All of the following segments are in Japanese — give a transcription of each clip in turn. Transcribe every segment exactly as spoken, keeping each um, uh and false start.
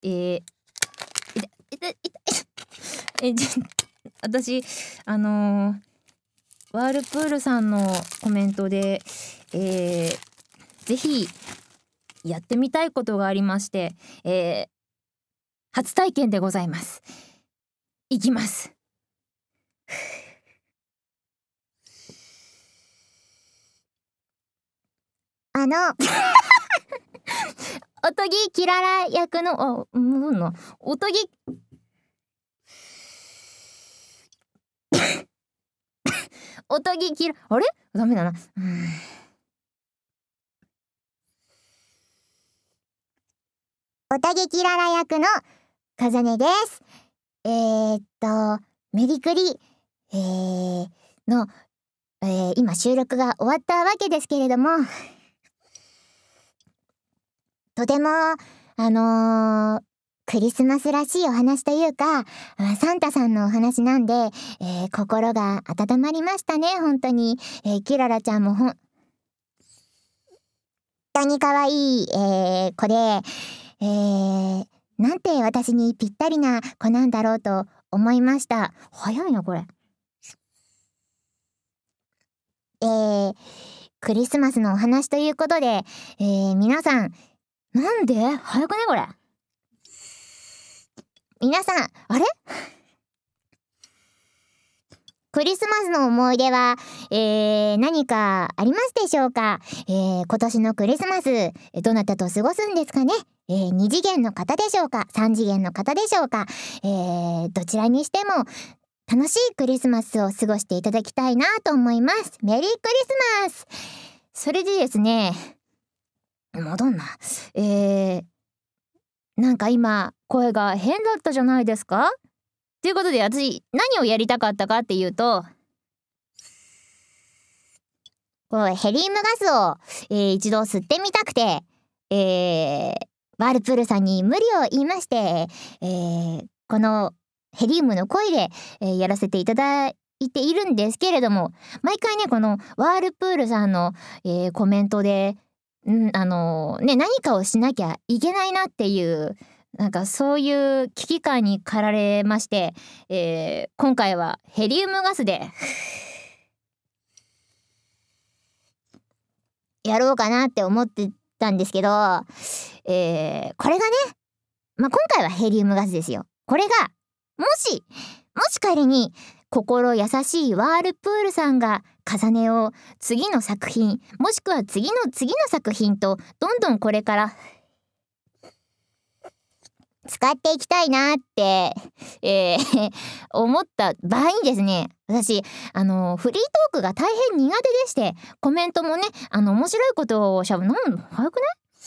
えー、いたいたいたえじ私あのー、ワールプールさんのコメントで、えー、ぜひやってみたいことがありまして、えー、初体験でございます。行きます。あのおとぎキララ役の、あ、うんのおとぎおとぎキラ、あれダメだな。うん、おとぎキララ役のかざねです。えー、っとメリクリ、えー、の、えー、今収録が終わったわけですけれども、とてもあのー、クリスマスらしいお話というか、サンタさんのお話なんで、えー、心が温まりましたね。本当に、えー、キララちゃんもほん本当に可愛い、えー、子で、えー、なんて私にぴったりな子なんだろうと思いました。早いなこれ。えー、クリスマスのお話ということで、えー、皆さん、なんで早くねこれ。皆さん、あれクリスマスの思い出は、えー、何かありますでしょうか。えー、今年のクリスマス、どなたと過ごすんですかね。えー、に次元の方でしょうか、さん次元の方でしょうか。えー、どちらにしても楽しいクリスマスを過ごしていただきたいなと思います。メリークリスマス。それでですね、戻んな。えー、なんか今声が変だったじゃないですか。ということで私何をやりたかったかっていうと、このヘリウムガスを、えー、一度吸ってみたくて、えー、ワールプールさんに無理を言いまして、えー、このヘリウムの声で、えー、やらせていただいているんですけれども、毎回ねこのワールプールさんの、えー、コメントでんあのー、ね何かをしなきゃいけないなっていうなんかそういう危機感に駆られまして、えー、今回はヘリウムガスでやろうかなって思ってたんですけど、えー、これがね、まあ、今回はヘリウムガスですよ。これがもしもし仮に心優しいワールプールさんが重ねを次の作品もしくは次の次の作品とどんどんこれから使っていきたいなって、えー、思った場合にですね、私あのフリートークが大変苦手でして、コメントもねあの面白いことをしゃべ、なん早くね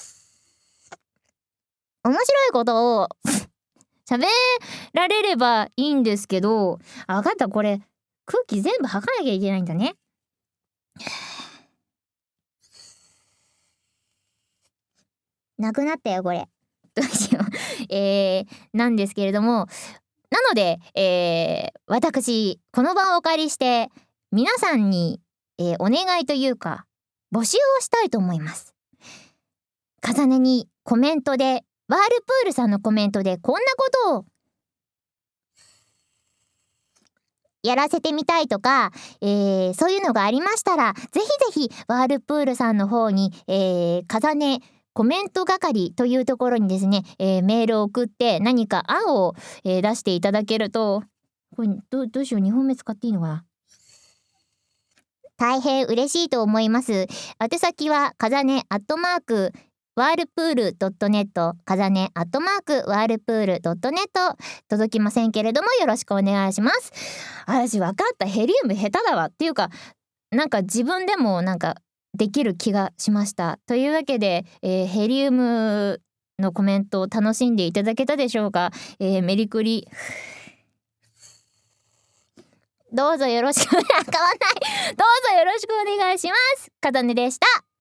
面白いことを喋られればいいんですけど、あ、分かった、これ空気全部吐かなきゃいけないんだね。なくなったよこれ。どうしよう。えー、なんですけれども、なので、えー、私この場をお借りして皆さんに、えー、お願いというか募集をしたいと思います。重ねにコメントで、ワールプールさんのコメントでこんなことをやらせてみたいとか、えー、そういうのがありましたら、ぜひぜひワールプールさんの方に、えー、重ねコメント係というところにですね、えー、メールを送って何か案を、えー、出していただけると、これ ど, どうしよう、にほんめ使っていいのかな。大変嬉しいと思います。宛先はかざねアットマークワールプールドットネット、かざねアットマークワールプールドットネット、届きませんけれどもよろしくお願いします。私分かった、ヘリウム下手だわっていうか、なんか自分でもなんかできる気がしました。というわけで、えー、ヘリウムのコメントを楽しんでいただけたでしょうか。えー、メリクリどうぞよろしく変わんないどうぞよろしくお願いします。かざねでした。